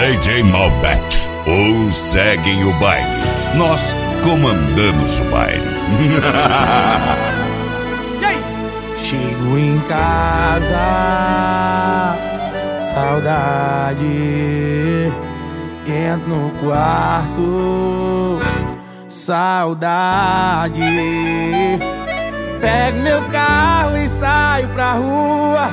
DJ Malbec. Ou seguem o baile. Nós comandamos o baile. E aí? Chego em casa, saudade. Entro no quarto, saudade. Pego meu carro e saio pra rua,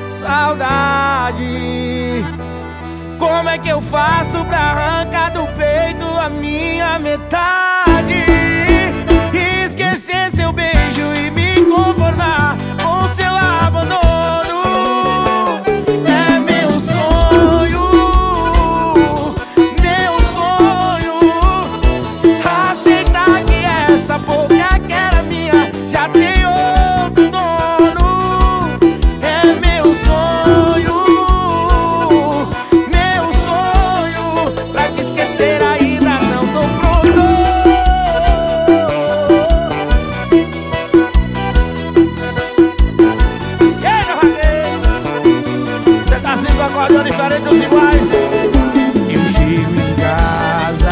saudade. Como é que eu faço pra arrancar do peito a minha metade? E esquecer seu beijo e me conformar com seu abandono. É meu sonho, aceitar que essa boca que era minha já tem outro dono. É meu sonho, pra te esquecer ainda não tô pronto. E aí, meu ragueiro? Cê tá sempre acordando diferente dos iguais. Eu chego em casa,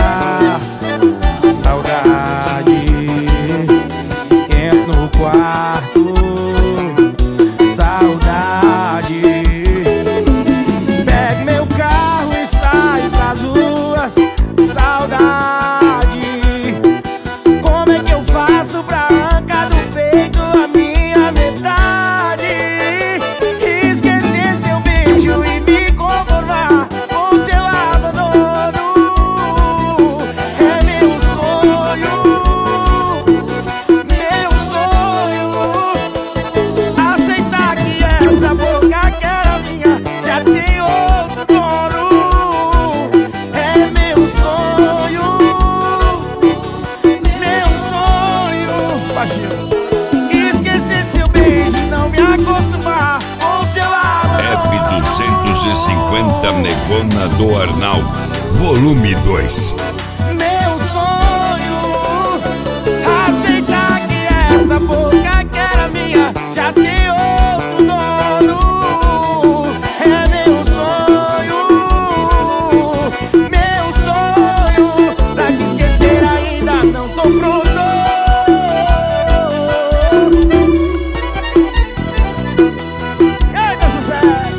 saudade. Entro no quarto, saudade. Pego meu carro e saio pras ruas, saudade. Como é que eu faço pra arrancar do peito a minha metade? Esquecer seu beijo e me conformar com seu abandono. É meu sonho, aceitar que essa boca que era minha já tem outro dono. É meu sonho, baixinho. Esquecer seu beijo e não me acostumar com seu abandono. F250 Negona do Arnaldo, volume 2. Meu sonho, aceitar que essa boca que era minha já tem outro dono. É meu sonho, pra te esquecer ainda não tô pronto. E aí, meu sucesso?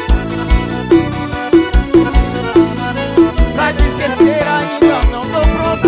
Pra te esquecer ainda não tô pronto.